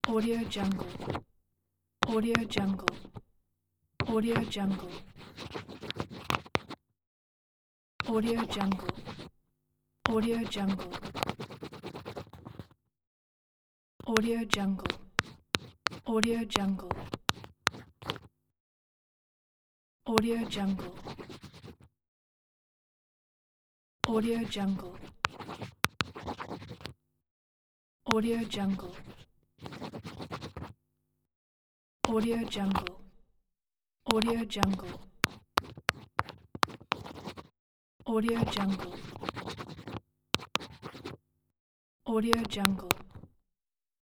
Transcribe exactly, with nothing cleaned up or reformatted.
Audio Jungle. Audio Jungle. Audio Jungle. Audio Jungle. Audio Jungle. Audio Jungle. Audio Jungle. Audio Jungle. Audio Jungle. Audio Jungle. Audio Jungle. Audio Jungle. Audio Jungle. Audio Jungle.